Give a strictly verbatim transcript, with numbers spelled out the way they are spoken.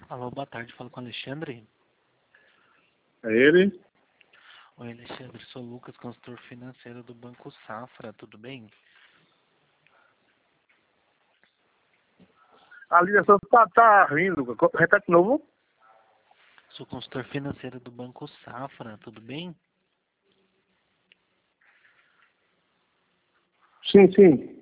Alô, boa tarde, falo com o Alexandre. É ele? Oi, Alexandre, sou o Lucas, consultor financeiro do Banco Safra, tudo bem? A ligação tá, tá rindo. Repete de novo? Sou consultor financeiro do Banco Safra, tudo bem? Sim, sim.